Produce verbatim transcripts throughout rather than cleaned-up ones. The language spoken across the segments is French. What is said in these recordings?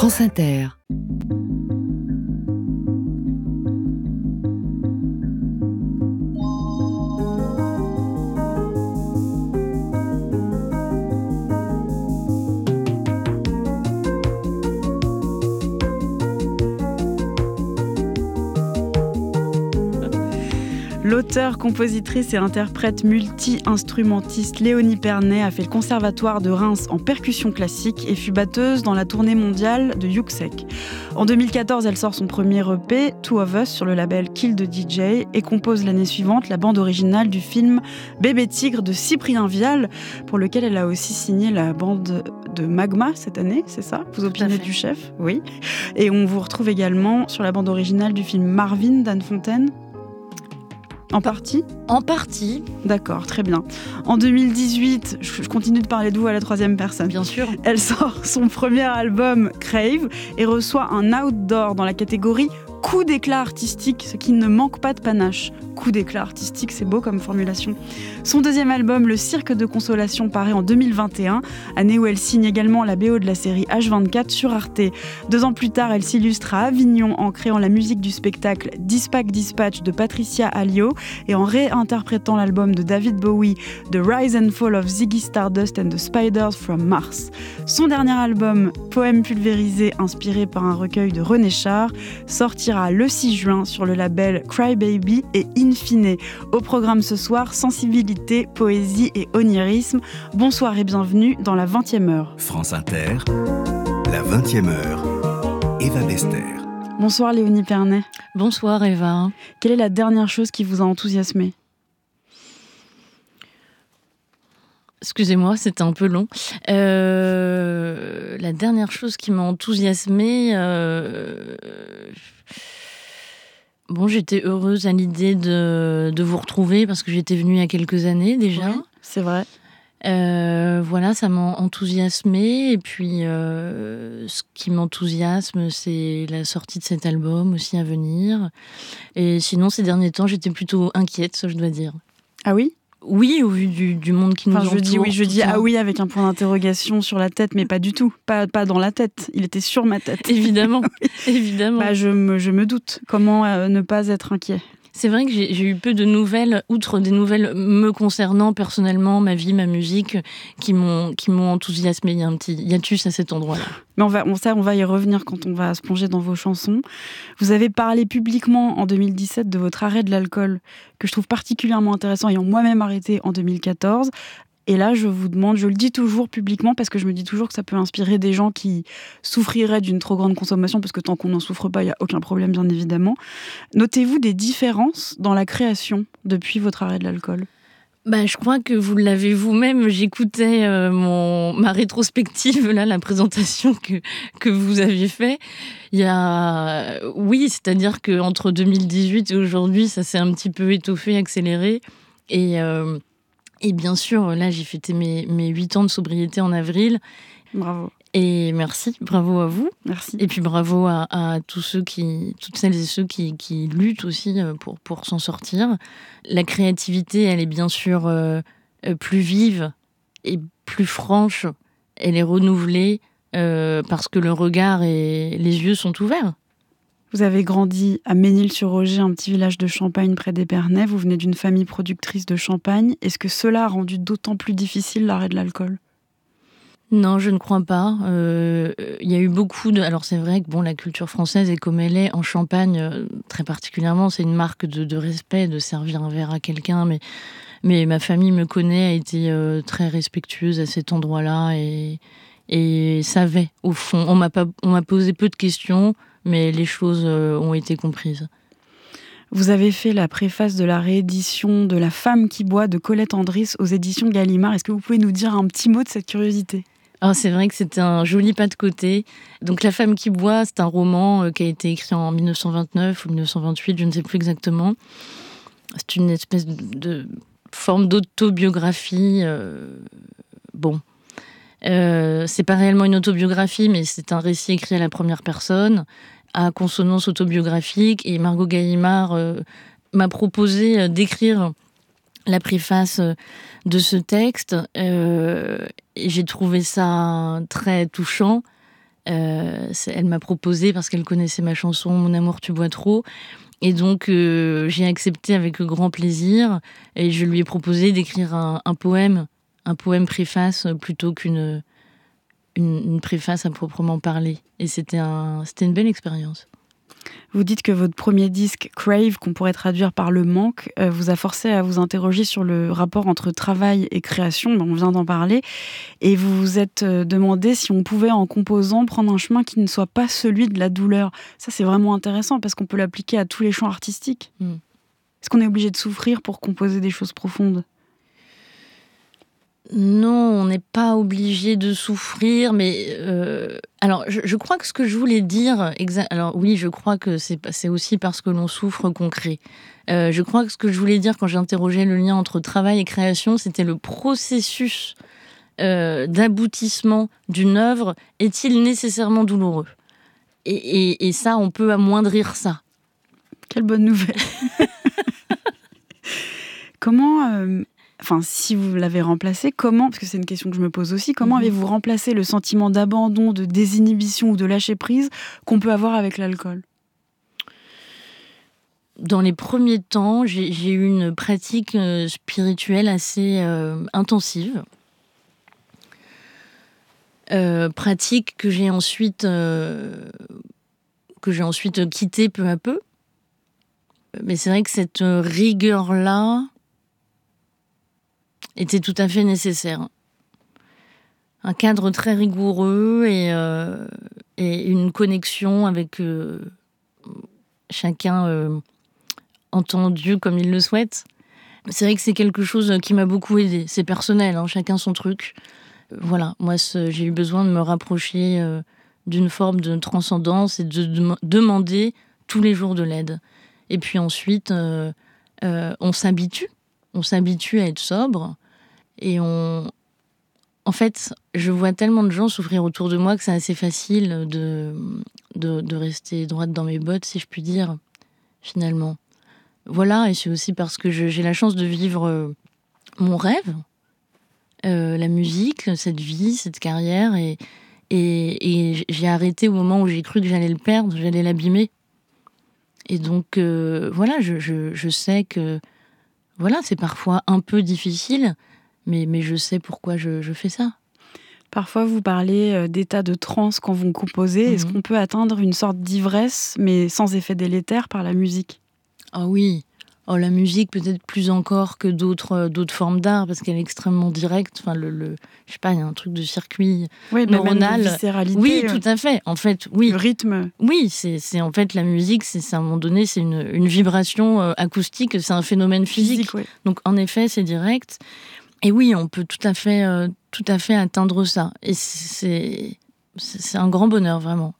France Inter. L'auteure, compositrice et interprète multi-instrumentiste Léonie Pernet a fait le conservatoire de Reims en percussion classique et fut batteuse dans la tournée mondiale de Yuxek. En deux mille quatorze, elle sort son premier E P, Two of Us, sur le label Kill the D J et compose l'année suivante la bande originale du film Bébé Tigre de Cyprien Vial, pour lequel elle a aussi signé la bande de Magma cette année, c'est ça ? Vous opinez du chef ? Oui. Et on vous retrouve également sur la bande originale du film Marvin d'Anne Fontaine. En partie ? En partie. D'accord, très bien. En deux mille dix-huit, je continue de parler de vous à la troisième personne. Bien sûr. Elle sort son premier album, Crave, et reçoit un Outdoor dans la catégorie coup d'éclat artistique, ce qui ne manque pas de panache. Coup d'éclat artistique, c'est beau comme formulation. Son deuxième album, Le Cirque de Consolation, paraît en deux mille vingt et un, année où elle signe également la B O de la série H vingt-quatre sur Arte. Deux ans plus tard, elle s'illustre à Avignon en créant la musique du spectacle Dispatch Dispatch de Patricia Alliot et en réinterprétant l'album de David Bowie, The Rise and Fall of Ziggy Stardust and the Spiders from Mars. Son dernier album, Poème pulvérisé, inspiré par un recueil de René Char, sortira le six juin sur le label Crybaby et Infine. Au programme ce soir, sensibilité, poésie et onirisme. Bonsoir et bienvenue dans la vingtième heure. France Inter, la vingtième heure, Eva Bester. Bonsoir Léonie Pernet. Bonsoir Eva. Quelle est la dernière chose qui vous a enthousiasmé ? Excusez-moi, c'était un peu long. Euh, la dernière chose qui m'a enthousiasmée... Euh, bon, j'étais heureuse à l'idée de, de vous retrouver parce que j'étais venue il y a quelques années déjà. Oui, c'est vrai. Euh, voilà, ça m'a enthousiasmée. Et puis, euh, ce qui m'enthousiasme, c'est la sortie de cet album aussi à venir. Et sinon, ces derniers temps, j'étais plutôt inquiète, ça je dois dire. Ah oui ? Oui, au vu du, du monde qui nous enfin, entoure. Je dis oui, je dis ça. ah oui avec un point d'interrogation sur la tête, mais pas du tout, pas, pas dans la tête. Il était sur ma tête. Évidemment, oui. évidemment. Bah, je, me, je me doute. Comment euh, ne pas être inquiet ? C'est vrai que j'ai, j'ai eu peu de nouvelles, outre des nouvelles me concernant personnellement, ma vie, ma musique, qui m'ont, qui m'ont enthousiasmé. Il y a un petit hiatus à cet endroit-là. Mais on va, on, ça, on va y revenir quand on va se plonger dans vos chansons. Vous avez parlé publiquement en deux mille dix-sept de votre arrêt de l'alcool, que je trouve particulièrement intéressant, ayant moi-même arrêté en deux mille quatorze. Et là, je vous demande, je le dis toujours publiquement parce que je me dis toujours que ça peut inspirer des gens qui souffriraient d'une trop grande consommation, parce que tant qu'on n'en souffre pas, il n'y a aucun problème, bien évidemment. Notez-vous des différences dans la création depuis votre arrêt de l'alcool ? Bah, je crois que vous l'avez vous-même. J'écoutais euh, mon, ma rétrospective, là, la présentation que, que vous aviez fait. Il y a, oui, c'est-à-dire qu'entre deux mille dix-huit et aujourd'hui, ça s'est un petit peu étoffé, accéléré. Et... Euh, Et bien sûr, là, j'ai fêté mes, mes huit ans de sobriété en avril. Bravo. Et merci, bravo à vous. Merci. Et puis bravo à, à tous ceux qui, toutes celles et ceux qui, qui luttent aussi pour, pour s'en sortir. La créativité, elle est bien sûr euh, plus vive et plus franche. Elle est renouvelée euh, parce que le regard et les yeux sont ouverts. Vous avez grandi à Ménil-sur-Oger, un petit village de Champagne près d'Épernay. Vous venez d'une famille productrice de champagne. Est-ce que cela a rendu d'autant plus difficile l'arrêt de l'alcool ? Non, je ne crois pas. Il euh, y a eu beaucoup de... Alors c'est vrai que bon, la culture française est comme elle est. En Champagne, euh, très particulièrement, c'est une marque de, de respect de servir un verre à quelqu'un. Mais, mais ma famille me connaît, a été euh, très respectueuse à cet endroit-là et, et savait, au fond. On m'a pas, on m'a posé peu de questions, mais les choses euh, ont été comprises. Vous avez fait la préface de la réédition de La femme qui boit de Colette Andris aux éditions Gallimard. Est-ce que vous pouvez nous dire un petit mot de cette curiosité ? Alors, c'est vrai que c'était un joli pas de côté. Donc, La femme qui boit, c'est un roman euh, qui a été écrit en dix-neuf cent vingt-neuf ou dix-neuf cent vingt-huit, je ne sais plus exactement. C'est une espèce de, de forme d'autobiographie. Euh, bon. Euh, c'est pas réellement une autobiographie, mais c'est un récit écrit à la première personne, à consonance autobiographique. Et Margot Gallimard euh, m'a proposé d'écrire la préface de ce texte. Euh, et j'ai trouvé ça très touchant. Euh, elle m'a proposé, parce qu'elle connaissait ma chanson « Mon amour, tu bois trop ». Et donc, euh, j'ai accepté avec grand plaisir. Et je lui ai proposé d'écrire un, un poème, un poème préface, plutôt qu'une une, une préface à proprement parler. Et c'était, un, c'était une belle expérience. Vous dites que votre premier disque, Crave, qu'on pourrait traduire par le manque, euh, vous a forcé à vous interroger sur le rapport entre travail et création. Ben, on vient d'en parler. Et vous vous êtes demandé si on pouvait, en composant, prendre un chemin qui ne soit pas celui de la douleur. Ça, c'est vraiment intéressant parce qu'on peut l'appliquer à tous les champs artistiques. Mm. Est-ce qu'on est obligé de souffrir pour composer des choses profondes ? Non, on n'est pas obligé de souffrir, mais euh, alors je, je crois que ce que je voulais dire, exa- alors oui, je crois que c'est, c'est aussi parce que l'on souffre qu'on crée. Euh, je crois que ce que je voulais dire quand j'interrogeais le lien entre travail et création, c'était le processus euh, d'aboutissement d'une œuvre est-il nécessairement douloureux ? et, et, et ça, on peut amoindrir ça. Quelle bonne nouvelle. Comment euh... Enfin, si vous l'avez remplacé, comment, parce que c'est une question que je me pose aussi, comment mmh. avez-vous remplacé le sentiment d'abandon, de désinhibition ou de lâcher-prise qu'on peut avoir avec l'alcool ? Dans les premiers temps, j'ai, j'ai eu une pratique euh, spirituelle assez euh, intensive. Euh, pratique que j'ai ensuite, euh, que j'ai ensuite quittée peu à peu. Mais c'est vrai que cette rigueur-là était tout à fait nécessaire. Un cadre très rigoureux et, euh, et une connexion avec euh, chacun euh, entendu comme il le souhaite. C'est vrai que c'est quelque chose qui m'a beaucoup aidée. C'est personnel, hein, chacun son truc. Voilà, moi ce, j'ai eu besoin de me rapprocher euh, d'une forme de transcendance et de, de demander tous les jours de l'aide. Et puis ensuite, euh, euh, on s'habitue. On s'habitue à être sobre. Et on... En fait, je vois tellement de gens souffrir autour de moi que c'est assez facile de, de, de rester droite dans mes bottes, si je puis dire, finalement. Voilà, et c'est aussi parce que je, j'ai la chance de vivre euh, mon rêve, euh, la musique, cette vie, cette carrière, et, et, et j'ai arrêté au moment où j'ai cru que j'allais le perdre, j'allais l'abîmer. Et donc, euh, voilà, je, je, je sais que voilà, c'est parfois un peu difficile, Mais, mais je sais pourquoi je, je fais ça. Parfois, vous parlez d'état de transe quand vous composez. Mmh. Est-ce qu'on peut atteindre une sorte d'ivresse, mais sans effet délétère, par la musique ? Ah oui. Oh, la musique, peut-être plus encore que d'autres, d'autres formes d'art, parce qu'elle est extrêmement directe. Enfin, le, le, je sais pas, il y a un truc de circuit oui, neuronal. Même de viscéralité. Oui, tout à fait. En fait, oui. Le rythme. Oui, c'est, c'est en fait la musique, c'est, c'est à un moment donné, c'est une, une vibration euh, acoustique, c'est un phénomène physique. physique oui. Donc, en effet, c'est direct. Et oui, on peut tout à fait, euh, tout à fait atteindre ça. Et c'est, c'est, c'est un grand bonheur, vraiment.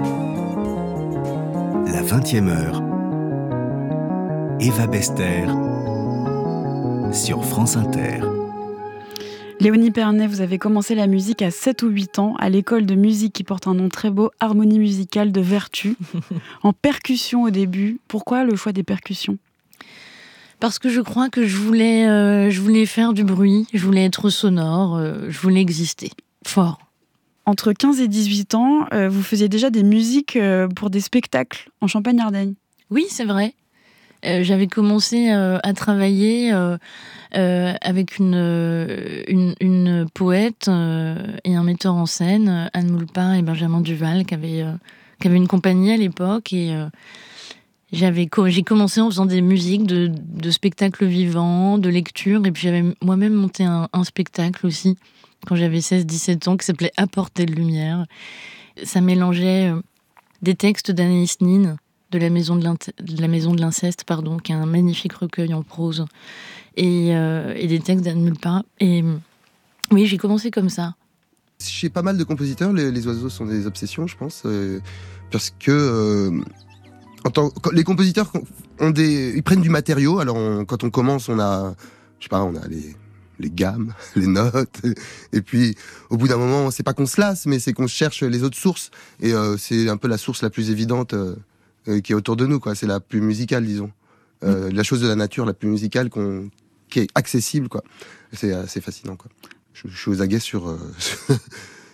La vingtième heure. Eva Bester sur France Inter. Léonie Pernet, vous avez commencé la musique à sept ou huit ans à l'école de musique qui porte un nom très beau, Harmonie musicale de Vertus. En percussion au début. Pourquoi le choix des percussions ? Parce que je crois que je voulais, euh, je voulais faire du bruit, je voulais être sonore, euh, je voulais exister fort. Entre quinze et dix-huit ans, euh, vous faisiez déjà des musiques euh, pour des spectacles en Champagne-Ardenne. Oui, c'est vrai. Euh, j'avais commencé euh, à travailler euh, euh, avec une, une, une poète euh, et un metteur en scène, Anne Moulpin et Benjamin Duval, qui avaient, euh, qui avaient une compagnie à l'époque. Et euh, j'avais, j'ai commencé en faisant des musiques de, de spectacles vivants, de lecture. Et puis j'avais moi-même monté un, un spectacle aussi, quand j'avais seize dix-sept ans, qui s'appelait Apporter de lumière. Ça mélangeait euh, des textes d'Anaïs Nin, de la maison de, de la maison de l'inceste, pardon, qui est un magnifique recueil en prose, et, euh, et des textes d'Anne Mulpin. Et oui, j'ai commencé comme ça. Chez pas mal de compositeurs, les, les oiseaux sont des obsessions, je pense, euh, parce que euh, en tant, les compositeurs ont des, ils prennent du matériau. Alors on, quand on commence, on a, je sais pas, on a les les gammes, les notes, et puis au bout d'un moment, c'est pas qu'on se lasse, mais c'est qu'on cherche les autres sources, et euh, c'est un peu la source la plus évidente. Euh, qui est autour de nous, quoi. C'est la plus musicale, disons. Euh, mmh. La chose de la nature la plus musicale qu'on... qui est accessible, quoi. C'est assez fascinant, quoi. Je, je suis aux aguets sur, euh,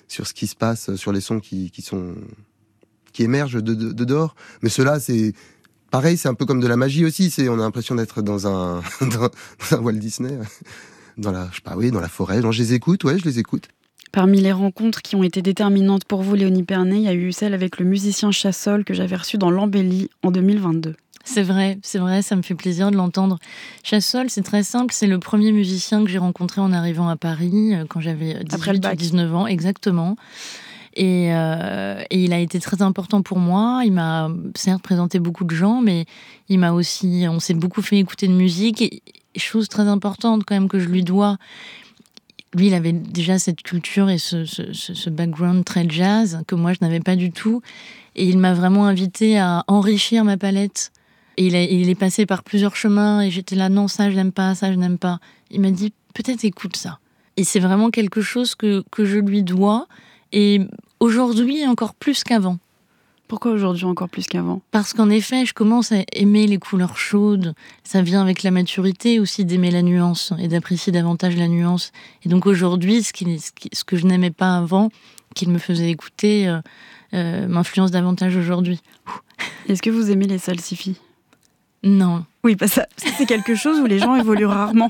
sur ce qui se passe, sur les sons qui, qui sont qui émergent de, de, de dehors. Mais cela, c'est pareil, c'est un peu comme de la magie aussi. C'est, on a l'impression d'être dans un, dans un Walt Disney, dans la, je sais pas, oui, dans la forêt. Genre, je les écoute, ouais, je les écoute. Parmi les rencontres qui ont été déterminantes pour vous, Léonie Pernet, il y a eu celle avec le musicien Chassol que j'avais reçu dans l'Embellie en deux mille vingt-deux. C'est vrai, c'est vrai, ça me fait plaisir de l'entendre. Chassol, c'est très simple, c'est le premier musicien que j'ai rencontré en arrivant à Paris, quand j'avais dix-huit ou dix-neuf ans, exactement. Et, euh, et il a été très important pour moi. Il m'a certes présenté beaucoup de gens, mais il m'a aussi, on s'est beaucoup fait écouter de musique. Et chose très importante quand même que je lui dois, lui, il avait déjà cette culture et ce, ce, ce background très jazz que moi, je n'avais pas du tout. Et il m'a vraiment invité à enrichir ma palette. Et il, a, il est passé par plusieurs chemins et j'étais là, non, ça, je n'aime pas, ça, je n'aime pas. Il m'a dit, peut-être écoute ça. Et c'est vraiment quelque chose que, que je lui dois. Et aujourd'hui, encore plus qu'avant. Pourquoi aujourd'hui encore plus qu'avant ? Parce qu'en effet, je commence à aimer les couleurs chaudes. Ça vient avec la maturité aussi d'aimer la nuance et d'apprécier davantage la nuance. Et donc aujourd'hui, ce, qui, ce, qui, ce que je n'aimais pas avant, qu'il me faisait écouter, euh, euh, m'influence davantage aujourd'hui. Est-ce que vous aimez les salsifis ? Non. Oui, bah ça, c'est quelque chose où les gens évoluent rarement.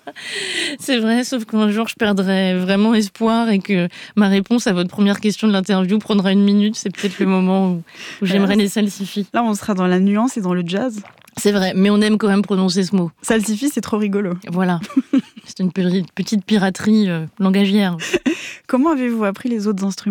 C'est vrai, sauf qu'un jour je perdrai vraiment espoir et que ma réponse à votre première question de l'interview prendra une minute. C'est peut-être le moment où, où j'aimerais les salsifis. Là, on sera dans la nuance et dans le jazz. C'est vrai, mais on aime quand même prononcer ce mot. Salsifis, c'est trop rigolo. Voilà, c'est une petite piraterie euh, langagière. Comment avez-vous appris les autres instruments ?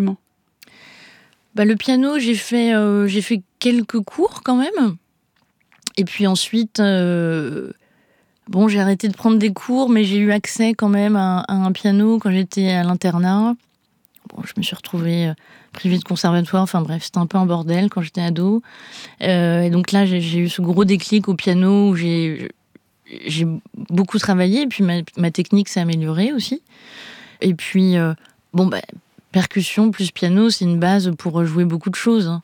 Bah, le piano, j'ai fait, euh, j'ai fait quelques cours quand même. Et puis ensuite, euh, bon, j'ai arrêté de prendre des cours, mais j'ai eu accès quand même à, à un piano quand j'étais à l'internat. Bon, je me suis retrouvée euh, privée de conservatoire. Enfin bref, c'était un peu un bordel quand j'étais ado. Euh, et donc là, j'ai, j'ai eu ce gros déclic au piano où j'ai, j'ai beaucoup travaillé. Et puis ma, ma technique s'est améliorée aussi. Et puis, euh, bon, bah, percussion plus piano, c'est une base pour jouer beaucoup de choses. Hein.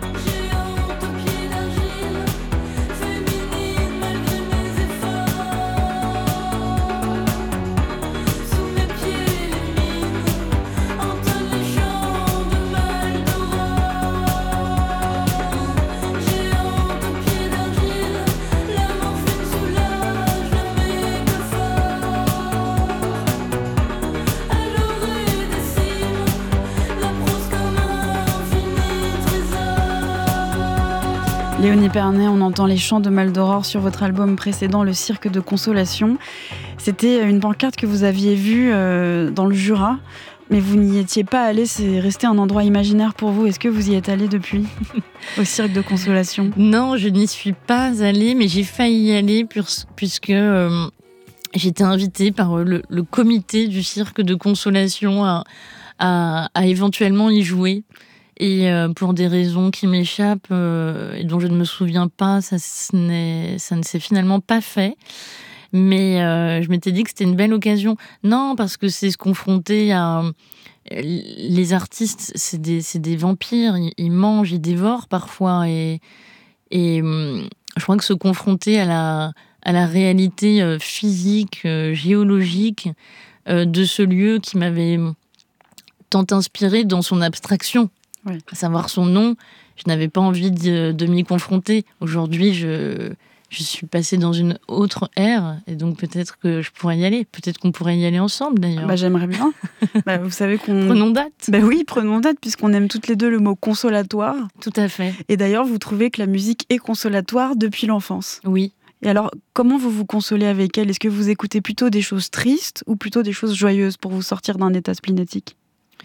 Léonie Pernet, on entend les chants de Maldoror sur votre album précédent, Le Cirque de Consolation. C'était une pancarte que vous aviez vue euh, dans le Jura, mais vous n'y étiez pas allé, c'est resté un endroit imaginaire pour vous. Est-ce que vous y êtes allé depuis, au Cirque de Consolation ? Non, je n'y suis pas allée, mais j'ai failli y aller puisque euh, j'étais invitée par le, le comité du Cirque de Consolation à, à, à éventuellement y jouer. Et euh, pour des raisons qui m'échappent euh, et dont je ne me souviens pas, ça, n'est, ça ne s'est finalement pas fait. Mais euh, je m'étais dit que c'était une belle occasion. Non, parce que c'est se confronter à... Les artistes, c'est des, c'est des vampires. Ils, ils mangent, ils dévorent parfois. Et, et je crois que se confronter à la, à la réalité euh, physique, euh, géologique euh, de ce lieu qui m'avait tant inspiré dans son abstraction. Oui. À savoir son nom, je n'avais pas envie de, de m'y confronter. Aujourd'hui, je, je suis passée dans une autre ère, et donc peut-être que je pourrais y aller. Peut-être qu'on pourrait y aller ensemble, d'ailleurs. Bah, j'aimerais bien. bah, vous savez qu'on... Prenons date. Bah oui, prenons date, puisqu'on aime toutes les deux le mot consolatoire. Tout à fait. Et d'ailleurs, vous trouvez que la musique est consolatoire depuis l'enfance. Oui. Et alors, comment vous vous consolez avec elle ? Est-ce que vous écoutez plutôt des choses tristes ou plutôt des choses joyeuses pour vous sortir d'un état splénétique ?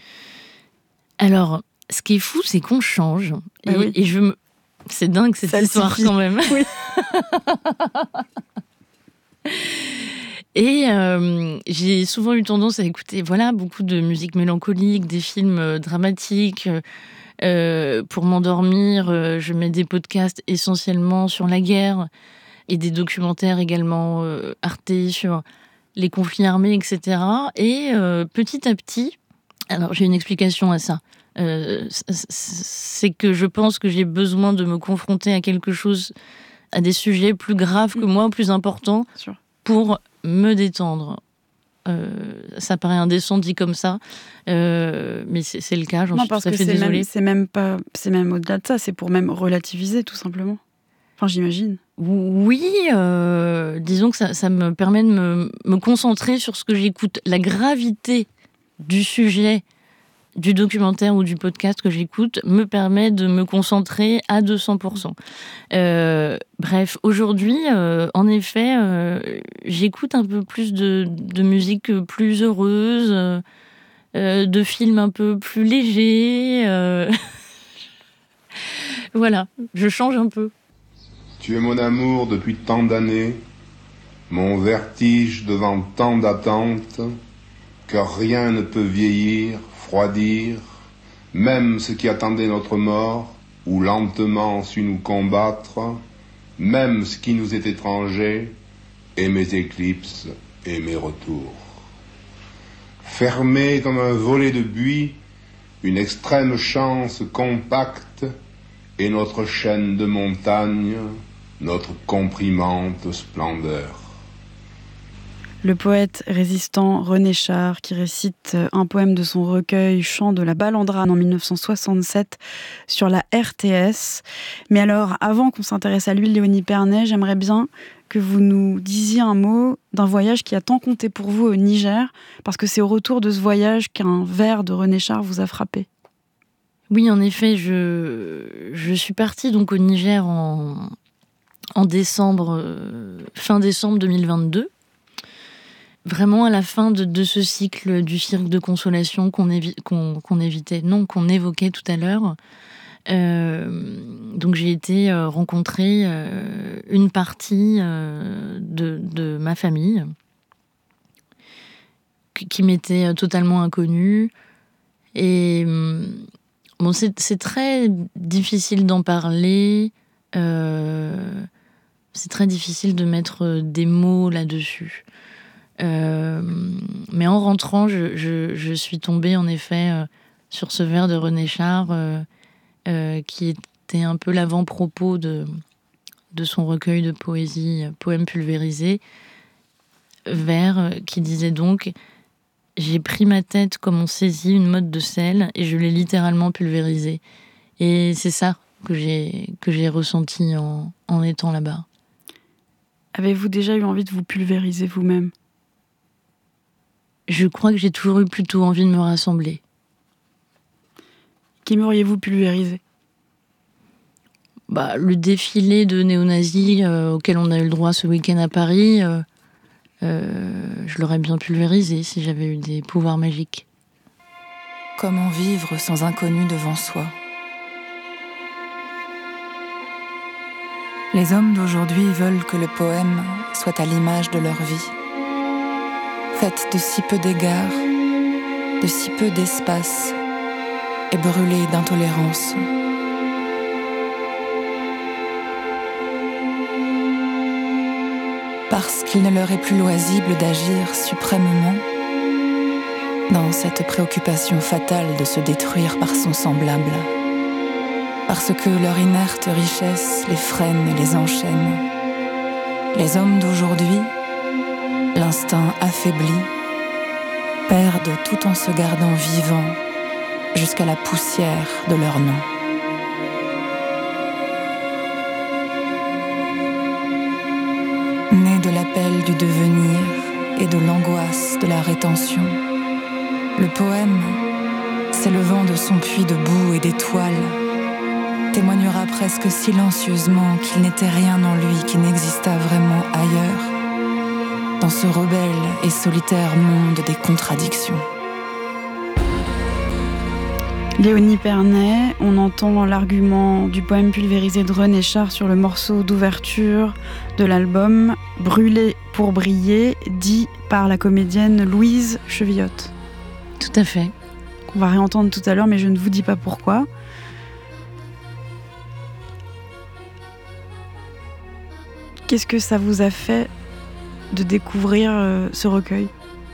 Alors... Ce qui est fou, c'est qu'on change. Bah et, oui. et je me... C'est dingue cette Ça histoire suffit. quand même. Oui. Et euh, j'ai souvent eu tendance à écouter voilà, beaucoup de musique mélancolique, des films euh, dramatiques. Euh, pour m'endormir, euh, je mets des podcasts essentiellement sur la guerre et des documentaires également euh, Arte sur les conflits armés, et cetera. Et euh, petit à petit, alors j'ai une explication à ça. Euh, c'est que je pense que j'ai besoin de me confronter à quelque chose, à des sujets plus graves que moi, plus importants, pour me détendre. Euh, ça paraît indécent dit comme ça, euh, mais c'est, c'est le cas, j'en non, suis parce tout à que fait c'est désolée. Même, c'est, même pas, c'est même au-delà de ça, c'est pour même relativiser, tout simplement. Enfin, j'imagine. Oui, euh, disons que ça, ça me permet de me, me concentrer sur ce que j'écoute. La gravité du sujet du documentaire ou du podcast que j'écoute me permet de me concentrer à deux cents pour cent. Euh, bref, aujourd'hui, euh, en effet, euh, j'écoute un peu plus de, de musique plus heureuse, euh, de films un peu plus légers. Euh... voilà, je change un peu. Tu es mon amour depuis tant d'années, mon vertige devant tant d'attentes, que rien ne peut vieillir, froidir, même ce qui attendait notre mort, ou lentement su nous combattre, même ce qui nous est étranger, et mes éclipses et mes retours. Fermé comme un volet de buis, une extrême chance compacte, et notre chaîne de montagnes, notre comprimante splendeur. Le poète résistant René Char, qui récite un poème de son recueil Chant de la Balandrane en dix-neuf cent soixante-sept sur la R T S. Mais alors, avant qu'on s'intéresse à lui, Léonie Pernet, j'aimerais bien que vous nous disiez un mot d'un voyage qui a tant compté pour vous au Niger, parce que c'est au retour de ce voyage qu'un vers de René Char vous a frappé. Oui, en effet, je, je suis partie donc au Niger en, en décembre, euh, fin décembre deux mille vingt-deux. Vraiment à la fin de, de ce cycle du cirque de consolation qu'on, évi- qu'on, qu'on évitait, non, qu'on évoquait tout à l'heure. Euh, donc j'ai été euh, rencontrer euh, une partie euh, de, de ma famille qui, qui m'était totalement inconnue. Et bon, c'est, c'est très difficile d'en parler. Euh, c'est très difficile de mettre des mots là-dessus. Euh, mais en rentrant, je, je, je suis tombée en effet euh, sur ce vers de René Char euh, euh, qui était un peu l'avant-propos de, de son recueil de poésie euh, Poèmes pulvérisés, vers euh, qui disait donc « J'ai pris ma tête comme on saisit une motte de sel et je l'ai littéralement pulvérisée. » Et c'est ça que j'ai, que j'ai ressenti en, en étant là-bas. Avez-vous déjà eu envie de vous pulvériser vous-même ? Je crois que j'ai toujours eu plutôt envie de me rassembler. Qu'aimeriez-vous pulvériser ? Bah, le défilé de néo-nazis euh, auquel on a eu le droit ce week-end à Paris, euh, euh, je l'aurais bien pulvérisé si j'avais eu des pouvoirs magiques. Comment vivre sans inconnu devant soi ? Les hommes d'aujourd'hui veulent que le poème soit à l'image de leur vie. Faite de si peu d'égards, de si peu d'espace, et brûlée d'intolérance. Parce qu'il ne leur est plus loisible d'agir suprêmement dans cette préoccupation fatale de se détruire par son semblable. Parce que leur inerte richesse les freine et les enchaîne. Les hommes d'aujourd'hui, l'instinct affaibli, perdent tout en se gardant vivants jusqu'à la poussière de leur nom. Né de l'appel du devenir et de l'angoisse de la rétention, le poème, s'élevant de son puits de boue et d'étoiles, témoignera presque silencieusement qu'il n'était rien en lui qui n'exista vraiment ailleurs, dans ce rebelle et solitaire monde des contradictions. Léonie Pernet, on entend l'argument du poème pulvérisé de René Char sur le morceau d'ouverture de l'album « Brûler pour briller », dit par la comédienne Louise Chevillotte. Tout à fait. On va réentendre tout à l'heure, mais je ne vous dis pas pourquoi. Qu'est-ce que ça vous a fait de découvrir euh, ce recueil ?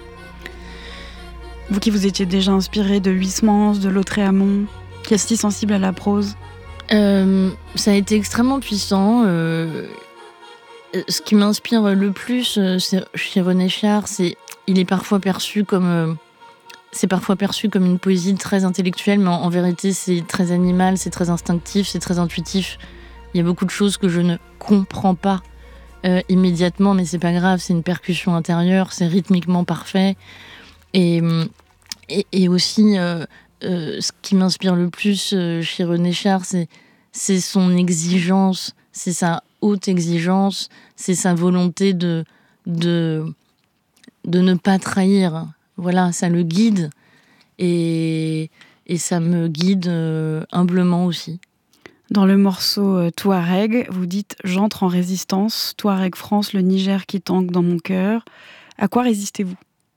Vous qui vous étiez déjà inspiré de Huysmans, de Lautréamont, qui est si sensible à la prose. Euh, ça a été extrêmement puissant. Euh, ce qui m'inspire le plus c'est, chez René Char, c'est il est parfois perçu comme... Euh, c'est parfois perçu comme une poésie très intellectuelle, mais en, en vérité, c'est très animal, c'est très instinctif, c'est très intuitif. Il y a beaucoup de choses que je ne comprends pas euh, immédiatement, mais c'est pas grave, c'est une percussion intérieure, c'est rythmiquement parfait. Et, et, et aussi, euh, euh, ce qui m'inspire le plus euh, chez René Char, c'est, c'est son exigence, c'est sa haute exigence, c'est sa volonté de, de, de ne pas trahir. Voilà, ça le guide et, et ça me guide euh, humblement aussi. Dans le morceau euh, Touareg, vous dites « J'entre en résistance, Touareg France, le Niger qui tangue dans mon cœur ». À quoi résistez-vous ?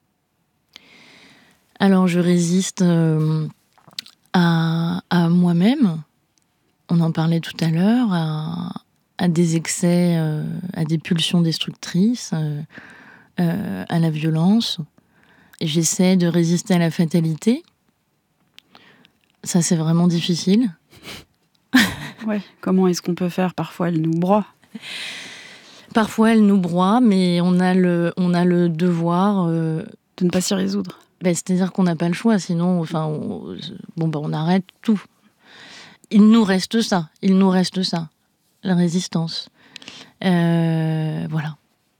Alors, je résiste euh, à, à moi-même. On en parlait tout à l'heure, à, à des excès, euh, à des pulsions destructrices, euh, euh, à la violence. J'essaie de résister à la fatalité. Ça, c'est vraiment difficile. Ouais. Comment est-ce qu'on peut faire ? Parfois, elle nous broie. Parfois, elle nous broie, mais on a le, on a le devoir... Euh, de ne pas s'y résoudre. Ben, c'est-à-dire qu'on n'a pas le choix, sinon enfin, on, bon, ben, on arrête tout. Il nous reste ça, il nous reste ça, la résistance. Euh, voilà.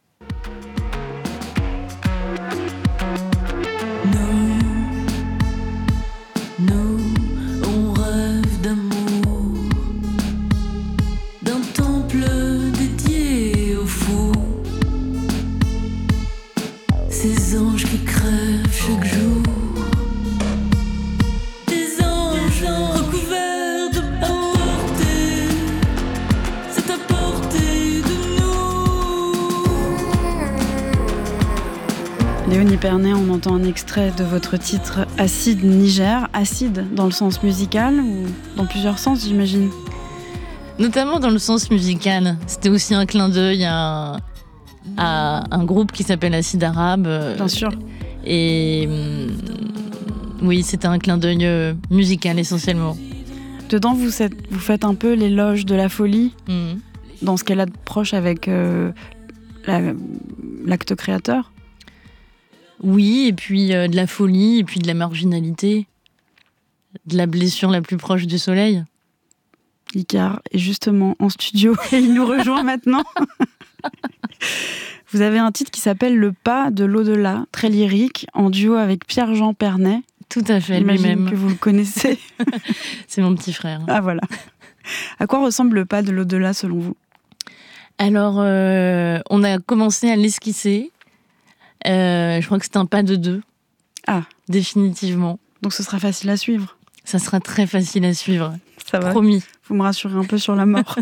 Ces anges qui crèvent chaque jour, des anges recouverts de portée, c'est à portée de nous. Léonie Pernet, on entend un extrait de votre titre Acide Niger. Acide dans le sens musical ou dans plusieurs sens, j'imagine ? Notamment dans le sens musical. C'était aussi un clin d'œil à... à un groupe qui s'appelle Acide Arabe. Bien sûr. Et euh, oui, c'était un clin d'œil euh, musical essentiellement. Dedans, vous, vous faites un peu l'éloge de la folie, mmh. dans ce qu'elle a de proche avec euh, la, l'acte créateur. Oui, et puis euh, de la folie, et puis de la marginalité, de la blessure la plus proche du soleil. Icare est justement en studio et il nous rejoint maintenant. Vous avez un titre qui s'appelle Le pas de l'au-delà, très lyrique, en duo avec Pierre-Jean Pernet. Tout à fait, J'imagine lui-même. que vous le connaissez. C'est mon petit frère. Ah voilà. À quoi ressemble le pas de l'au-delà selon vous ? Alors, euh, on a commencé à l'esquisser. Euh, je crois que c'est un pas de deux. Ah. Définitivement. Donc ce sera facile à suivre. Ça sera très facile à suivre. Ça va. Promis. Vous me rassurez un peu sur la mort.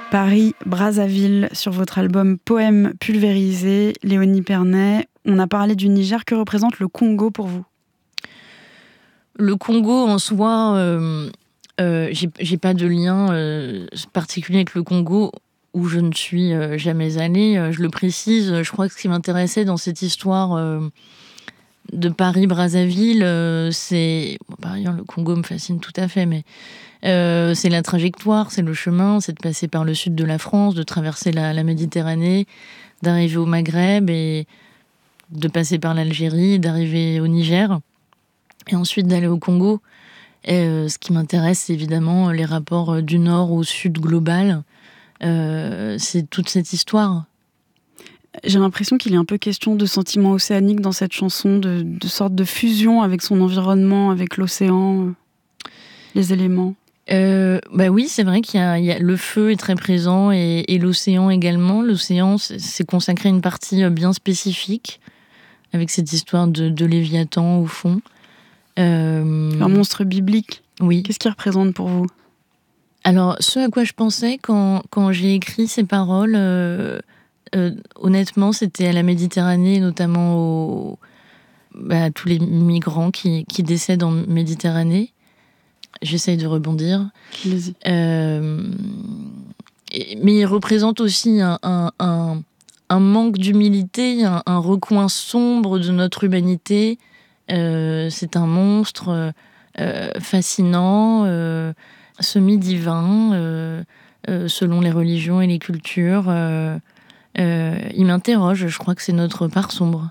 Paris, Brazzaville, sur votre album Poème pulvérisé, Léonie Pernet. On a parlé du Niger. Que représente le Congo pour vous ? Le Congo en soi, euh, euh, j'ai, j'ai pas de lien euh, particulier avec le Congo où je ne suis euh, jamais allée. Euh, je le précise, je crois que ce qui m'intéressait dans cette histoire euh, de Paris-Brazzaville, euh, c'est... Bon, par ailleurs, le Congo me fascine tout à fait, mais euh, c'est la trajectoire, c'est le chemin, c'est de passer par le sud de la France, de traverser la, la Méditerranée, d'arriver au Maghreb et de passer par l'Algérie, d'arriver au Niger et ensuite d'aller au Congo. Et, euh, ce qui m'intéresse, c'est évidemment les rapports du nord au sud global. Euh, c'est toute cette histoire. J'ai l'impression qu'il est un peu question de sentiments océaniques dans cette chanson, de, de sorte de fusion avec son environnement, avec l'océan, les éléments. Euh, bah oui, c'est vrai qu'il y a, il y a le feu est très présent et, et l'océan également. L'océan, c'est, c'est consacré une partie bien spécifique avec cette histoire de, de Léviathan au fond. Euh... Un monstre biblique. Oui. Qu'est-ce qu'il représente pour vous ? Alors, ce à quoi je pensais quand, quand j'ai écrit ces paroles, euh, euh, honnêtement, c'était à la Méditerranée, notamment aux, bah, à tous les migrants qui, qui décèdent en Méditerranée. J'essaye de rebondir. Vas-y. Euh, et, mais il représente aussi un, un, un, un manque d'humilité, un, un recoin sombre de notre humanité. Euh, c'est un monstre euh, fascinant, euh, semi-divin, euh, euh, selon les religions et les cultures. Euh, euh, il m'interroge, je crois que c'est notre part sombre.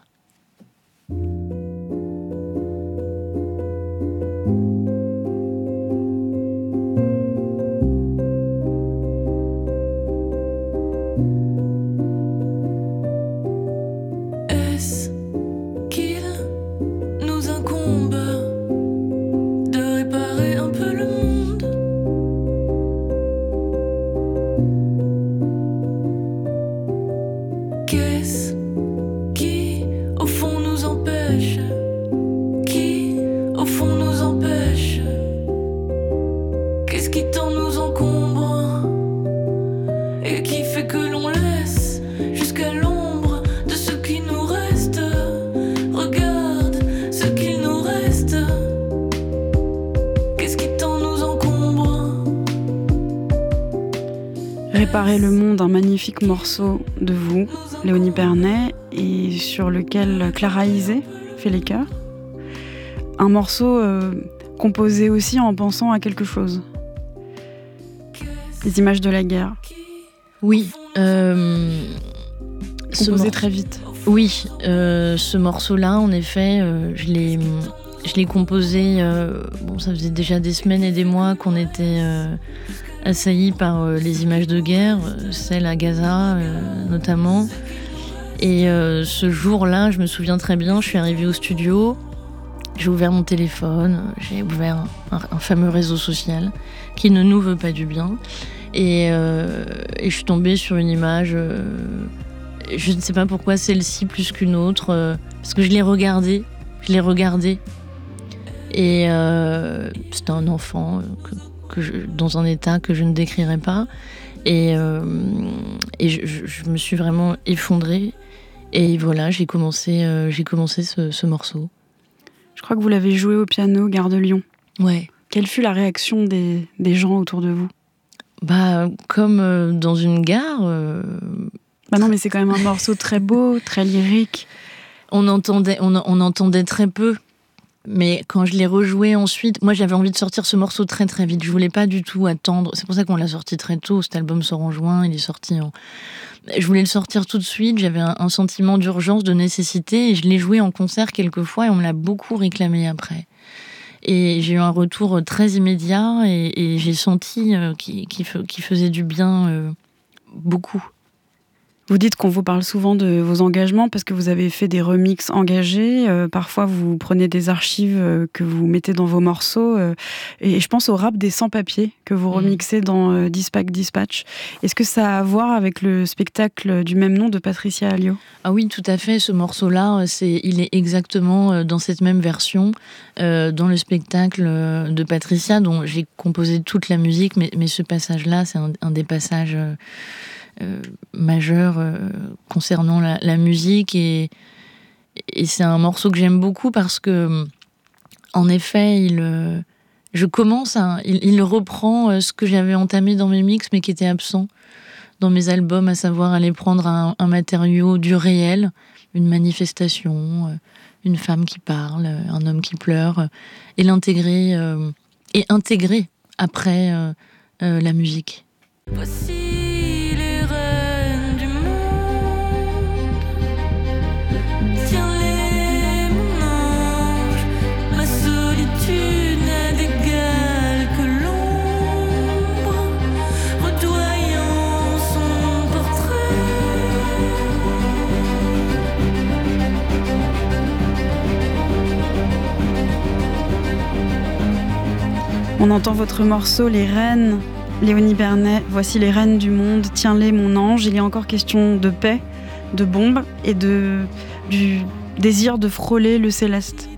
Est-ce qu'il nous incombe de réparer un peu le monde? Qu'est-ce qui, au fond, nous empêche? Qui, au fond, nous empêche? Qu'est-ce qui tant nous encombre et qui fait que l'on laisse jusqu'à l'ombre de ce qui nous reste? Regarde ce qu'il nous reste. Qu'est-ce qui tant nous encombre? Réparer le monde, un magnifique morceau de vous, Léonie Pernet, et sur lequel Clara Isé fait les chœurs. Un morceau euh, composé aussi en pensant à quelque chose. Les images de la guerre. Oui. Euh, Composé mor- très vite. Oui, euh, ce morceau-là, en effet, euh, je l'ai, je l'ai composé. Euh, bon, ça faisait déjà des semaines et des mois qu'on était euh, assaillis par euh, les images de guerre, euh, celles à Gaza euh, notamment. Et euh, ce jour-là, je me souviens très bien, je suis arrivée au studio, j'ai ouvert mon téléphone, j'ai ouvert un, un fameux réseau social qui ne nous veut pas du bien. Et, euh, et je suis tombée sur une image, euh, je ne sais pas pourquoi celle-ci plus qu'une autre, euh, parce que je l'ai regardée, je l'ai regardée. Et euh, c'était un enfant que, que je, dans un état que je ne décrirai pas. Et, euh, et je, je, je me suis vraiment effondrée. Et voilà, j'ai commencé, euh, j'ai commencé ce, ce morceau. Je crois que vous l'avez joué au piano, Gare de Lyon. Ouais. Quelle fut la réaction des, des gens autour de vous ? Bah, comme euh, dans une gare. Euh... Bah non, mais c'est quand même un morceau très beau, très lyrique. On entendait, on, on entendait très peu. Mais quand je l'ai rejoué ensuite, moi j'avais envie de sortir ce morceau très très vite. Je voulais pas du tout attendre. C'est pour ça qu'on l'a sorti très tôt. Cet album sort en juin, il est sorti en... Je voulais le sortir tout de suite. J'avais un, un sentiment d'urgence, de nécessité. Et je l'ai joué en concert quelques fois et on me l'a beaucoup réclamé après. Et j'ai eu un retour très immédiat et, et j'ai senti euh, qu'il, qu'il, qu'il faisait du bien euh, beaucoup. Vous dites qu'on vous parle souvent de vos engagements parce que vous avez fait des remixes engagés. Euh, parfois, vous prenez des archives euh, que vous mettez dans vos morceaux. Euh, et je pense au rap des sans-papiers que vous remixez dans euh, Dispac Dispatch. Est-ce que ça a à voir avec le spectacle du même nom de Patricia Alliot ? Ah oui, tout à fait. Ce morceau-là, c'est, il est exactement dans cette même version, euh, dans le spectacle de Patricia, dont j'ai composé toute la musique. Mais, mais ce passage-là, c'est un, un des passages... Euh, Euh, majeur euh, concernant la, la musique et, et c'est un morceau que j'aime beaucoup parce que en effet il, euh, je commence à, il, il reprend euh, ce que j'avais entamé dans mes mix mais qui était absent dans mes albums, à savoir aller prendre un, un matériau du réel, une manifestation, euh, une femme qui parle, un homme qui pleure euh, et l'intégrer euh, et intégrer après euh, euh, la musique. Voici On entend votre morceau, Les Reines, Léonie Bernet, voici les reines du monde, tiens-les mon ange. Il y a encore question de paix, de bombes et de, du désir de frôler le céleste.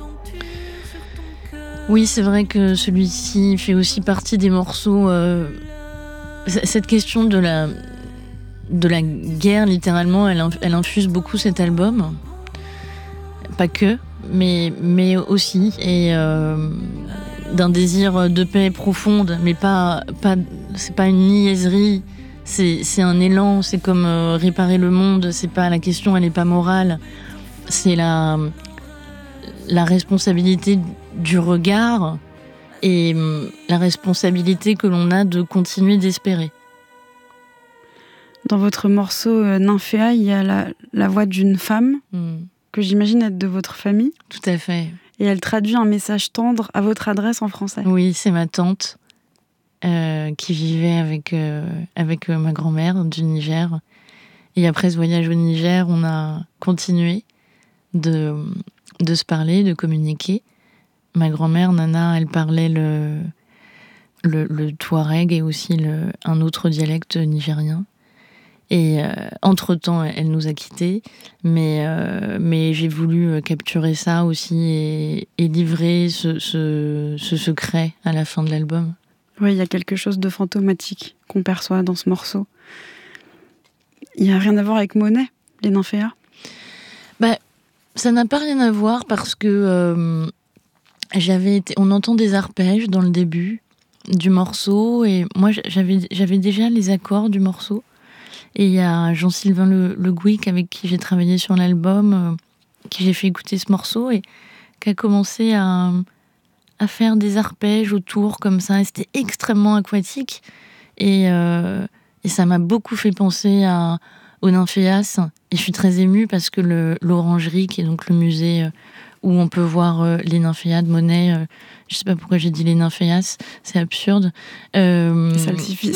Oui, c'est vrai que celui-ci fait aussi partie des morceaux... Euh, cette question de la, de la guerre, littéralement, elle, elle infuse beaucoup cet album. Pas que, mais, mais aussi. Et... Euh, d'un désir de paix profonde, mais pas, pas, c'est pas une niaiserie, c'est, c'est un élan, c'est comme euh, réparer le monde, c'est pas, la question elle n'est pas morale, c'est la, la responsabilité du regard et la responsabilité que l'on a de continuer d'espérer. Dans votre morceau euh, Nymphéa, il y a la, la voix d'une femme, mm. que j'imagine être de votre famille. Tout à fait. Et elle traduit un message tendre à votre adresse en français. Oui, c'est ma tante euh, qui vivait avec, euh, avec euh, ma grand-mère du Niger. Et après ce voyage au Niger, on a continué de, de se parler, de communiquer. Ma grand-mère, Nana, elle parlait le, le, le touareg et aussi le, un autre dialecte nigérien. Et euh, entre-temps, elle nous a quittés, mais, euh, mais j'ai voulu capturer ça aussi et, et livrer ce, ce, ce secret à la fin de l'album. Oui, il y a quelque chose de fantomatique qu'on perçoit dans ce morceau. Il n'y a rien à voir avec Monet, les Nymphéas ? Bah, ça n'a pas rien à voir parce que euh, j'avais été, on entend des arpèges dans le début du morceau et moi j'avais, j'avais déjà les accords du morceau. Et il y a Jean-Sylvain Le, Le Gouic avec qui j'ai travaillé sur l'album, euh, qui j'ai fait écouter ce morceau et qui a commencé à, à faire des arpèges autour comme ça. Et c'était extrêmement aquatique et, euh, et ça m'a beaucoup fait penser à, aux Nymphéas. Et je suis très émue parce que le, l'Orangerie, qui est donc le musée où on peut voir euh, les Nymphéas de Monet, euh, je sais pas pourquoi j'ai dit les Nymphéas, c'est absurde. Euh, ça le suffit.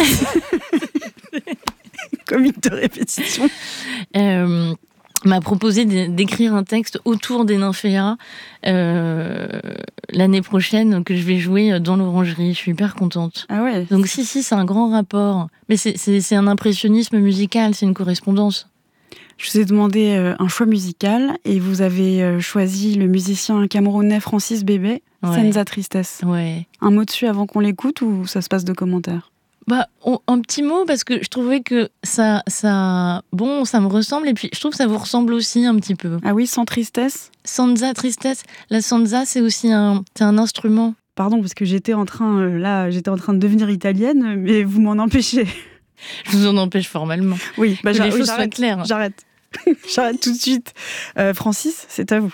Comique de répétition. Euh, m'a proposé d'écrire un texte autour des Nymphéas euh, l'année prochaine que je vais jouer dans l'Orangerie. Je suis hyper contente. Ah ouais. Donc si, si, c'est un grand rapport. Mais c'est, c'est, c'est un impressionnisme musical, c'est une correspondance. Je vous ai demandé euh, un choix musical et vous avez euh, choisi le musicien camerounais Francis Bébé, ouais. Senza Tristesse. Ouais. Un mot dessus avant qu'on l'écoute ou ça se passe de commentaires ? Bah, on, un petit mot, parce que je trouvais que ça, ça, bon, ça me ressemble, et puis je trouve que ça vous ressemble aussi un petit peu. Ah oui, sans tristesse ? Senza Tristesse. La Senza, c'est aussi un, c'est un instrument. Pardon, parce que j'étais en train, euh, là, j'étais en train de devenir italienne, mais vous m'en empêchez. Je vous en empêche formellement. Oui, bah, que les oui, choses soient claires. J'arrête. J'arrête tout de suite. Euh, Francis, c'est à vous.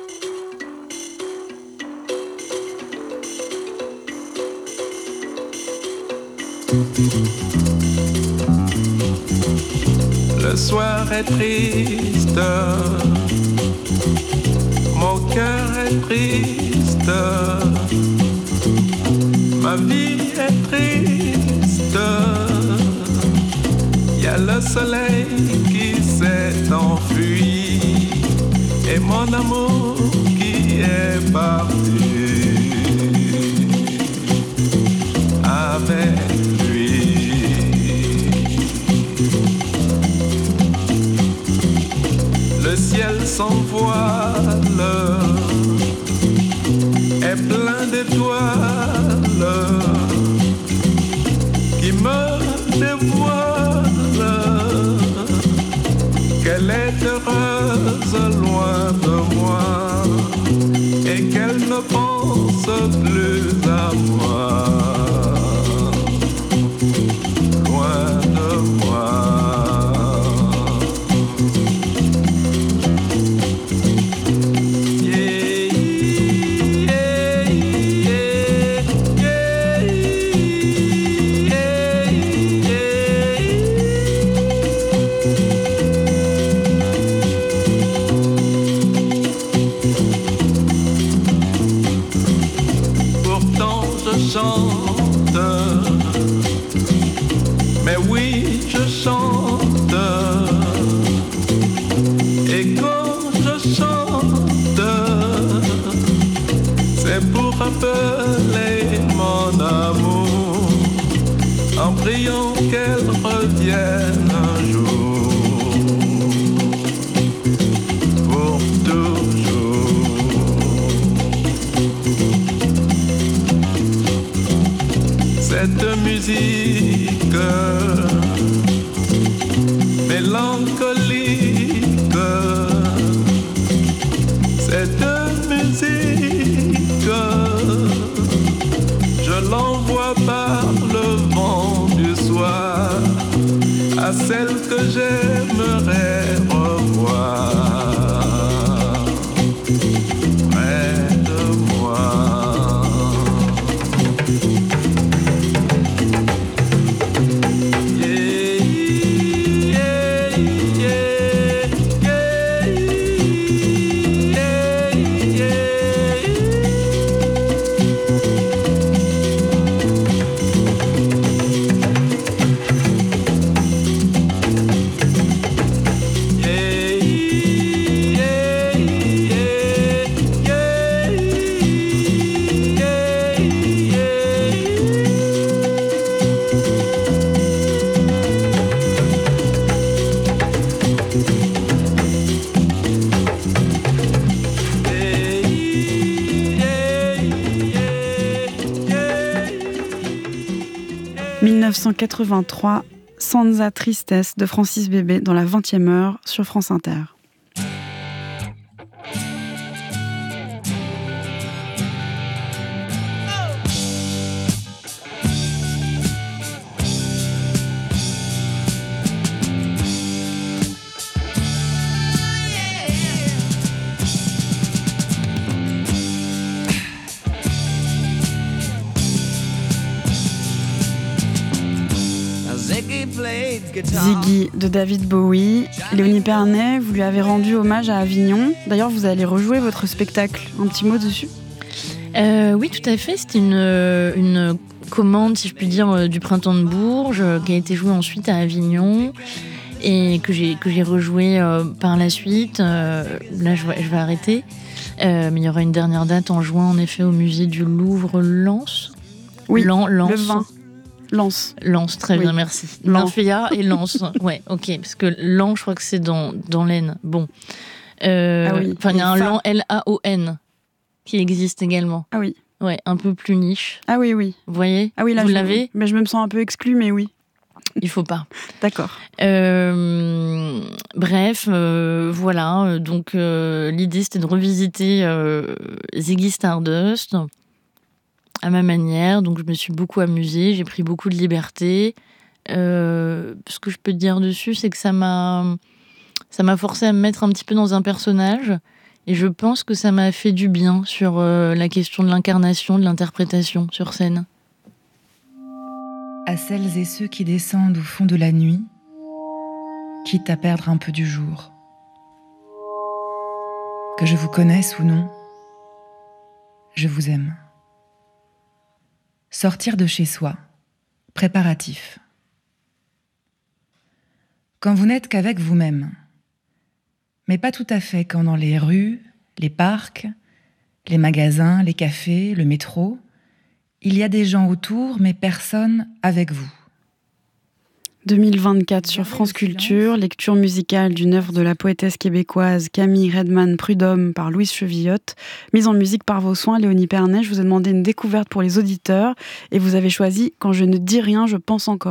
Le soir est triste, mon cœur est triste, ma vie est triste, y a le soleil qui s'enfuit et mon amour qui est parti avec lui. Le ciel sans voile est plein d'étoiles qui me dévoilent qu'elle est heureuse loin de moi et qu'elle ne pense plus à moi, loin de moi. Mais oui, je chante. Et quand je chante, c'est pour rappeler mon amour, en priant qu'elle revienne un jour, pour toujours. Cette musique mélancolique, cette musique, je l'envoie par le vent du soir à celle que j'aimerais revoir près de moi. dix-neuf cent quatre-vingt-trois, Sansa Tristesse de Francis Bébé dans la vingtième heure sur France Inter. Ziggy de David Bowie. Léonie Pernet, vous lui avez rendu hommage à Avignon. D'ailleurs, vous allez rejouer votre spectacle. Un petit mot dessus ? euh, Oui, tout à fait. C'était une, une commande, si je puis dire, du Printemps de Bourges, qui a été jouée ensuite à Avignon et que j'ai, que j'ai rejoué euh, par la suite. Euh, là, je vais, je vais arrêter. Euh, mais il y aura une dernière date en juin, en effet, au musée du Louvre-Lens. Oui, Lan, Lens. le vingt. Lens. Lens, très oui. bien, merci. Lan. Nymphéa et Lens. Ouais, ok, parce que Lan, je crois que c'est dans, dans l'Aisne. Bon. Euh, ah oui. Enfin, il y a un Lan, L A O N, qui existe également. Ah oui. Ouais, un peu plus niche. Ah oui, oui. Vous voyez ? Ah oui, là, vous je, l'avez ? Mais je me sens un peu exclue, mais oui. Il faut pas. D'accord. Euh, bref, euh, voilà. Donc, euh, l'idée, c'était de revisiter euh, Ziggy Stardust à ma manière. Donc, je me suis beaucoup amusée. J'ai pris beaucoup de liberté. Euh, ce que je peux te dire dessus, c'est que ça m'a, ça m'a forcé à me mettre un petit peu dans un personnage. Et je pense que ça m'a fait du bien sur euh, la question de l'incarnation, de l'interprétation sur scène. À celles et ceux qui descendent au fond de la nuit, quitte à perdre un peu du jour. Que je vous connaisse ou non, je vous aime. Sortir de chez soi, préparatif. Quand vous n'êtes qu'avec vous-même, mais pas tout à fait quand dans les rues, les parcs, les magasins, les cafés, le métro, il y a des gens autour, mais personne avec vous. deux mille vingt-quatre sur France Culture, lecture musicale d'une œuvre de la poétesse québécoise Camille Redman Prudhomme par Louise Chevillotte, mise en musique par vos soins, Léonie Pernet. Je vous ai demandé une découverte pour les auditeurs et vous avez choisi « Quand je ne dis rien, je pense encore ».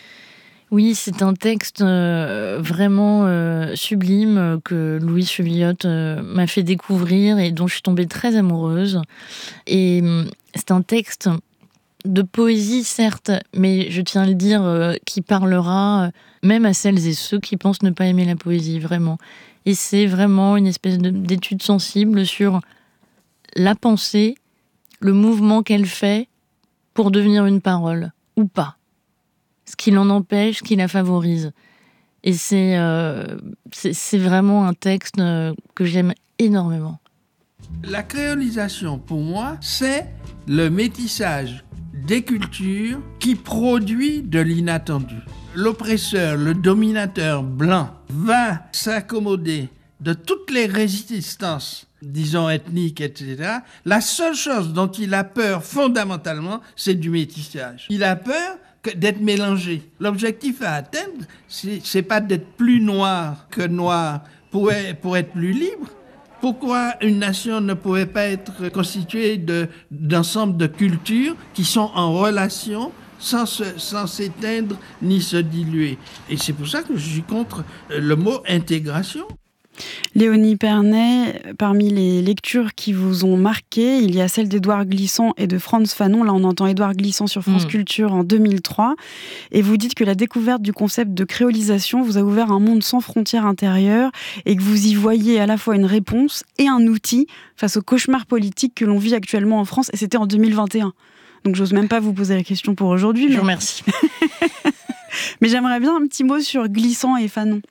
Oui, c'est un texte euh, vraiment euh, sublime euh, que Louise Chevillotte euh, m'a fait découvrir et dont je suis tombée très amoureuse. Et euh, c'est un texte de poésie, certes, mais je tiens à le dire, euh, qui parlera euh, même à celles et ceux qui pensent ne pas aimer la poésie, vraiment. Et c'est vraiment une espèce de, d'étude sensible sur la pensée, le mouvement qu'elle fait pour devenir une parole, ou pas. Ce qui l'en empêche, ce qui la favorise. Et c'est, euh, c'est, c'est vraiment un texte euh, que j'aime énormément. La créolisation, pour moi, c'est le métissage des cultures qui produit de l'inattendu. L'oppresseur, le dominateur blanc va s'accommoder de toutes les résistances, disons ethniques, et cetera. La seule chose dont il a peur fondamentalement, c'est du métissage. Il a peur d'être mélangé. L'objectif à atteindre, c'est, c'est pas d'être plus noir que noir pour être, pour être plus libre. Pourquoi une nation ne pouvait pas être constituée de, d'ensemble de cultures qui sont en relation sans, se, sans s'éteindre ni se diluer? Et c'est pour ça que je suis contre le mot intégration. Léonie Pernet, parmi les lectures qui vous ont marqué, il y a celle d'Édouard Glissant et de Frantz Fanon. Là, on entend Édouard Glissant sur France mmh. Culture en deux mille trois. Et vous dites que la découverte du concept de créolisation vous a ouvert un monde sans frontières intérieures et que vous y voyez à la fois une réponse et un outil face au cauchemar politique que l'on vit actuellement en France. Et c'était en deux mille vingt et un. Donc, j'ose même pas vous poser la question pour aujourd'hui. Je mais... vous remercie. Mais j'aimerais bien un petit mot sur Glissant et Fanon.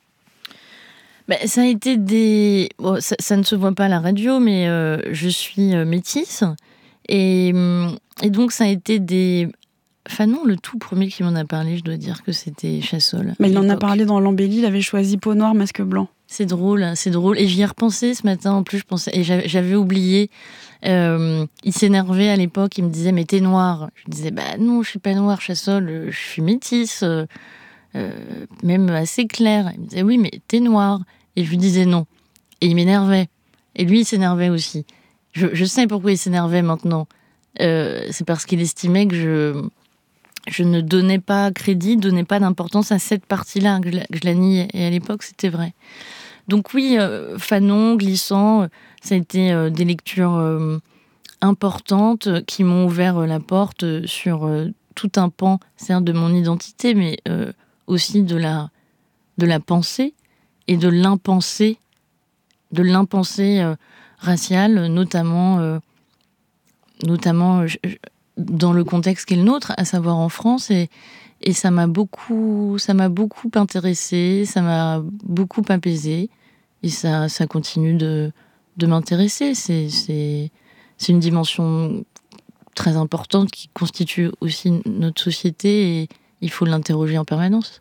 Ben, ça a été des... Bon, ça, ça ne se voit pas à la radio, mais euh, je suis euh, métisse. Et, et donc, ça a été des... Fanon, le tout premier qui m'en a parlé, je dois dire que c'était Chassol. Mais il en a parlé dans l'embellie, il avait choisi peau noire, masque blanc. C'est drôle, c'est drôle. Et j'y ai repensé ce matin, en plus, je pensais... Et j'avais, j'avais oublié... Euh, il s'énervait à l'époque, il me disait « Mais t'es noire ». Je disais « Bah non, je suis pas noire, Chassol, je suis métisse, euh, euh, même assez claire ». Il me disait « Oui, mais t'es noire ». Et je lui disais non. Et il m'énervait. Et lui, il s'énervait aussi. Je, je sais pourquoi il s'énervait maintenant. Euh, c'est parce qu'il estimait que je, je ne donnais pas crédit, donnais pas d'importance à cette partie-là, que je, que je la niais. Et à l'époque, c'était vrai. Donc oui, euh, Fanon, Glissant, ça a été euh, des lectures euh, importantes qui m'ont ouvert la porte sur euh, tout un pan, certes de mon identité, mais euh, aussi de la, de la pensée. Et de l'impensé, de l'impensé euh, racial, notamment, euh, notamment euh, dans le contexte qu'est le nôtre, à savoir en France. Et, et ça m'a beaucoup, ça m'a beaucoup intéressée, ça m'a beaucoup apaisée. Et ça, ça continue de, de m'intéresser. C'est, c'est, c'est une dimension très importante qui constitue aussi notre société et il faut l'interroger en permanence.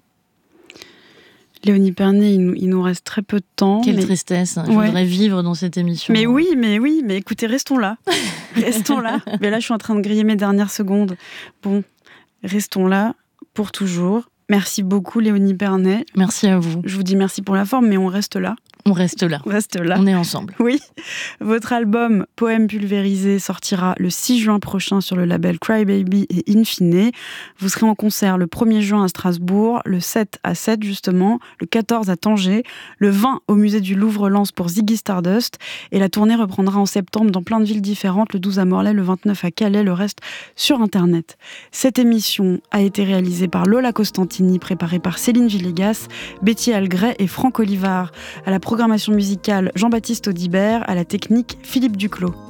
Léonie Pernet, il nous, il nous reste très peu de temps. Quelle mais... tristesse, je ouais. voudrais vivre dans cette émission. Mais oui, mais oui, mais écoutez, restons là. Restons là. Mais là, je suis en train de griller mes dernières secondes. Bon, restons là pour toujours. Merci beaucoup, Léonie Pernet. Merci à vous. Je vous dis merci pour la forme, mais on reste là. On reste là. On reste là. On est ensemble. Oui. Votre album Poèmes pulvérisés sortira le six juin prochain sur le label Crybaby et Infine. Vous serez en concert le premier juin à Strasbourg, le sept à Sète justement, le quatorze à Tanger, le vingt au musée du Louvre-Lens pour Ziggy Stardust et la tournée reprendra en septembre dans plein de villes différentes, le douze à Morlaix, le vingt-neuf à Calais, le reste sur Internet. Cette émission a été réalisée par Lola Costantini, préparée par Céline Villegas, Betty Algret et Franck Olivard. À la programmation musicale, Jean-Baptiste Audibert, à la technique, Philippe Duclos.